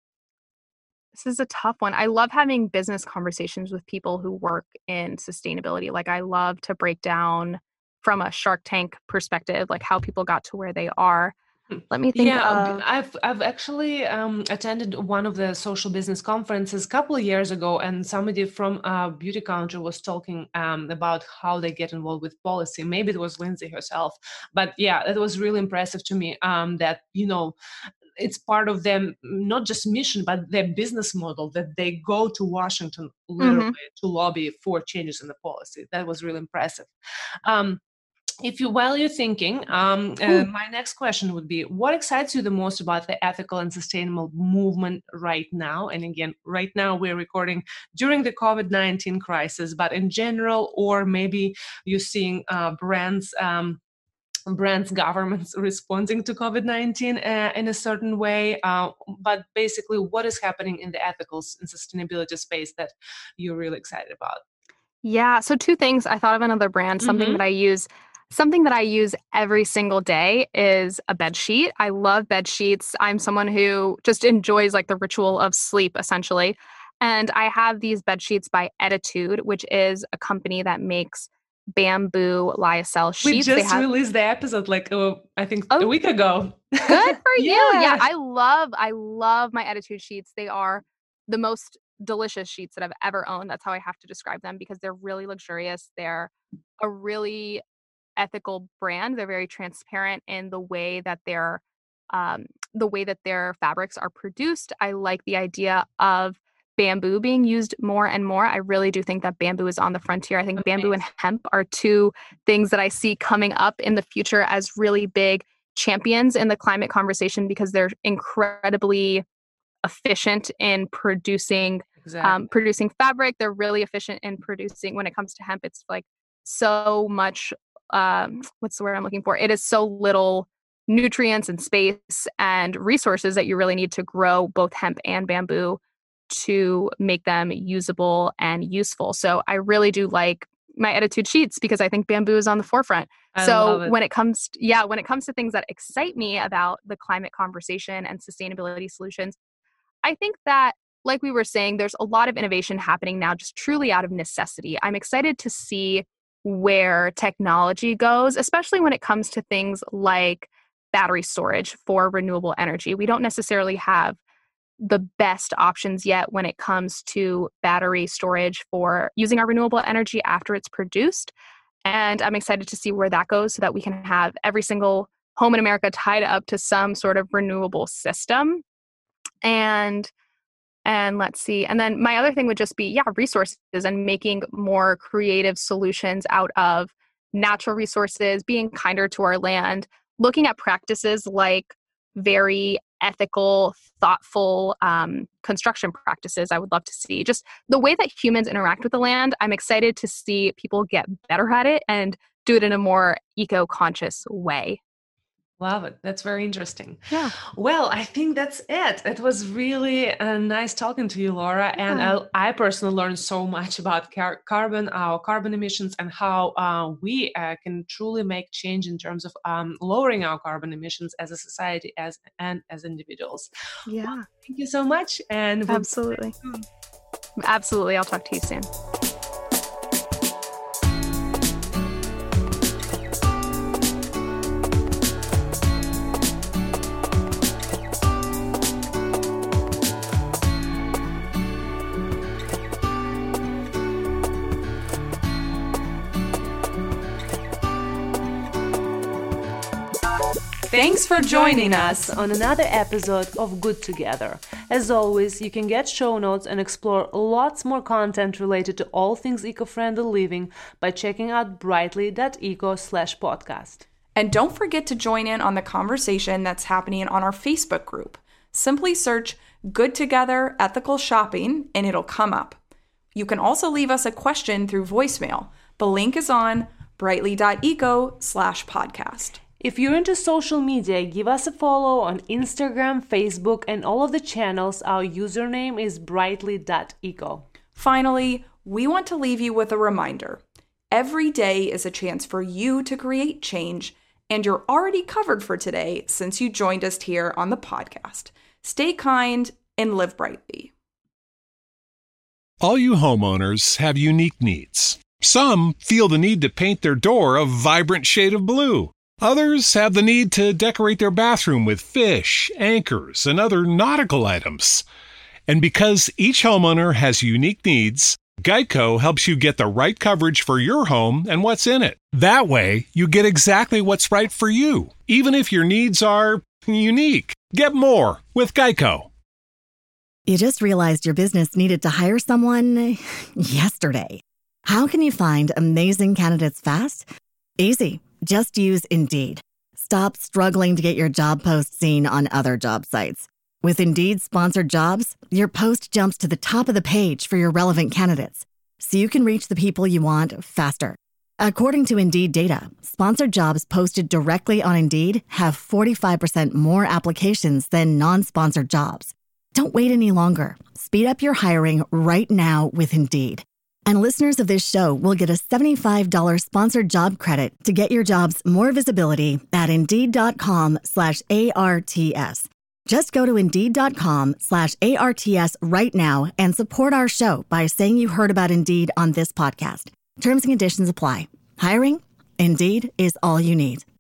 This is a tough one. I love having business conversations with people who work in sustainability. Like, I love to break down from a Shark Tank perspective, like how people got to where they are. Let me think. Yeah, of, I've I've actually um, attended one of the social business conferences a couple of years ago, and somebody from uh, Beautycounter was talking um, about how they get involved with policy. Maybe it was Lindsay herself, but yeah, it was really impressive to me um, that, you know, it's part of them, not just mission, but their business model, that they go to Washington literally Mhm. to lobby for changes in the policy. That was really impressive. Um, if you, while you're thinking, um, uh, my next question would be, what excites you the most about the ethical and sustainable movement right now? And again, right now we're recording during the COVID nineteen crisis, but in general, or maybe you're seeing uh, brands, um, brands, governments responding to COVID nineteen uh, in a certain way. Uh, but basically, what is happening in the ethical and sustainability space that you're really excited about? Yeah. So two things. I thought of another brand, something Mm-hmm. that I use. Something that I use every single day is a bed sheet. I love bed sheets. I'm someone who just enjoys like the ritual of sleep, essentially. And I have these bed sheets by Ettitude, which is a company that makes bamboo lyocell We sheets. They just have released the episode like uh, I think a oh, week ago. good for you. Yeah, Yeah. I love I love my Ettitude sheets. They are the most delicious sheets that I've ever owned. That's how I have to describe them, because they're really luxurious. They're a really ethical brand. They're very transparent in the way that their um, the way that their fabrics are produced. I like the idea of bamboo being used more and more. I really do think that bamboo is on the frontier. I think bamboo and Amazing. hemp are two things that I see coming up in the future as really big champions in the climate conversation, because they're incredibly efficient in producing Exactly. um, producing fabric. They're really efficient in producing, when it comes to hemp, it's like so much um, what's the word I'm looking for? It is so little nutrients and space and resources that you really need to grow both hemp and bamboo to make them usable and useful. So I really do like my Ettitude sheets because I think bamboo is on the forefront. I So love it. when it comes to, yeah, when it comes to things that excite me about the climate conversation and sustainability solutions, I think that, like we were saying, there's a lot of innovation happening now just truly out of necessity. I'm excited to see where technology goes, especially when it comes to things like battery storage for renewable energy. We don't necessarily have the best options yet when it comes to battery storage for using our renewable energy after it's produced. And I'm excited to see where that goes so that we can have every single home in America tied up to some sort of renewable system. And and let's see. And then my other thing would just be, yeah, resources and making more creative solutions out of natural resources, being kinder to our land, looking at practices like very ethical, thoughtful um, construction practices. I would love to see just the way that humans interact with the land. I'm excited to see people get better at it and do it in a more eco-conscious way. Love it. That's very interesting. Yeah. Well, I think that's it. It was really uh, nice talking to you, Laura. Yeah. And I, I personally learned so much about car- carbon, our carbon emissions, and how uh, we uh, can truly make change in terms of um, lowering our carbon emissions as a society as and as individuals. Yeah. Well, thank you so much. And we'll Absolutely. Absolutely. I'll talk to you soon. Thanks for joining us on another episode of Good Together. As always, you can get show notes and explore lots more content related to all things eco-friendly living by checking out brightly.eco slash podcast. And don't forget to join in on the conversation that's happening on our Facebook group. Simply search Good Together Ethical Shopping and it'll come up. You can also leave us a question through voicemail. The link is on brightly.eco slash podcast. If you're into social media, give us a follow on Instagram, Facebook, and all of the channels. Our username is brightly.eco. Finally, we want to leave you with a reminder. Every day is a chance for you to create change, and you're already covered for today since you joined us here on the podcast. Stay kind and live brightly. All you homeowners have unique needs. Some feel the need to paint their door a vibrant shade of blue. Others have the need to decorate their bathroom with fish, anchors, and other nautical items. And because each homeowner has unique needs, Geico helps you get the right coverage for your home and what's in it. That way, you get exactly what's right for you, even if your needs are unique. Get more with Geico. You just realized your business needed to hire someone yesterday. How can you find amazing candidates fast? Easy. Just use Indeed. Stop struggling to get your job post seen on other job sites. With Indeed sponsored jobs, your post jumps to the top of the page for your relevant candidates, so you can reach the people you want faster. According to Indeed data, sponsored jobs posted directly on Indeed have forty-five percent more applications than non-sponsored jobs. Don't wait any longer. Speed up your hiring right now with Indeed. And listeners of this show will get a seventy-five dollars sponsored job credit to get your jobs more visibility at Indeed.com slash ARTS. Just go to Indeed.com slash ARTS right now and support our show by saying you heard about Indeed on this podcast. Terms and conditions apply. Hiring? Indeed is all you need.